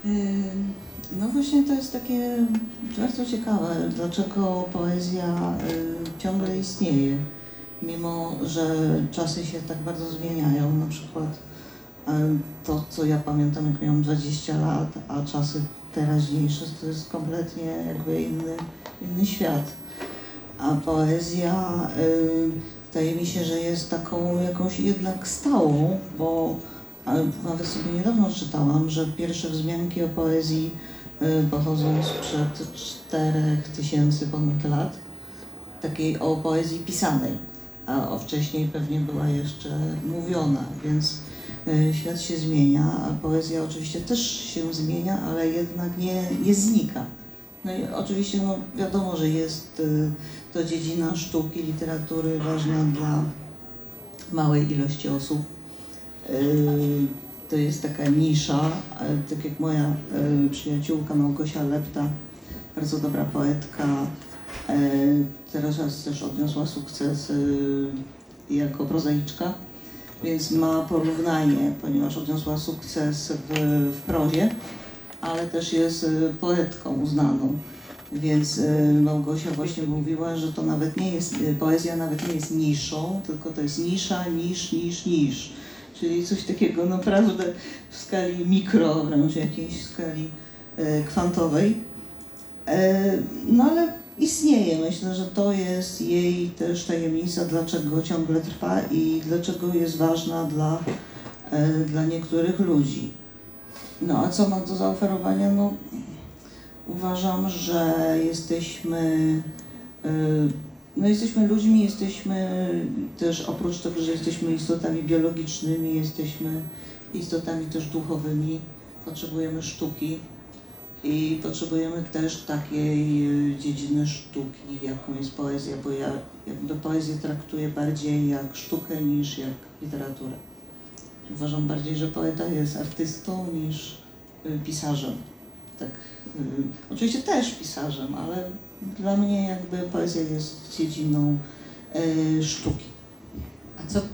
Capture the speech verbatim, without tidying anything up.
Ym, No właśnie to jest takie bardzo ciekawe, dlaczego poezja y, ciągle istnieje, mimo że czasy się tak bardzo zmieniają. Na przykład y, to, co ja pamiętam, jak miałam dwadzieścia lat, a czasy teraźniejsze, to jest kompletnie jakby inny, inny świat. A poezja y, wydaje mi się, że jest taką jakąś jednak stałą, bo ale nawet sobie niedawno czytałam, że pierwsze wzmianki o poezji y, pochodzą sprzed czterech tysięcy ponad lat, takiej o poezji pisanej, a o wcześniej pewnie była jeszcze mówiona, więc y, świat się zmienia, a poezja oczywiście też się zmienia, ale jednak nie, nie znika. No i oczywiście no, wiadomo, że jest y, to dziedzina sztuki, literatury ważna dla małej ilości osób. To jest taka nisza, tak jak moja przyjaciółka Małgosia Lepta, bardzo dobra poetka, teraz też odniosła sukces jako prozaiczka, więc ma porównanie, ponieważ odniosła sukces w, w prozie, ale też jest poetką uznaną. Więc Małgosia właśnie mówiła, że to nawet nie jest, poezja nawet nie jest niszą, tylko to jest nisza, nisz, nisz, nisz. Czyli coś takiego naprawdę w skali mikro, wręcz jakiejś skali e, kwantowej. E, no ale istnieje, myślę, że to jest jej też tajemnica, dlaczego ciągle trwa i dlaczego jest ważna dla, e, dla niektórych ludzi. No a co ma do zaoferowania? No, uważam, że jesteśmy, no jesteśmy ludźmi, jesteśmy też oprócz tego, że jesteśmy istotami biologicznymi, jesteśmy istotami też duchowymi, potrzebujemy sztuki i potrzebujemy też takiej dziedziny sztuki, jaką jest poezja, bo ja jakby poezję traktuję bardziej jak sztukę niż jak literaturę. Uważam bardziej, że poeta jest artystą niż pisarzem. Tak, y, oczywiście też pisarzem, ale dla mnie jakby poezja jest dziedziną y, sztuki. A co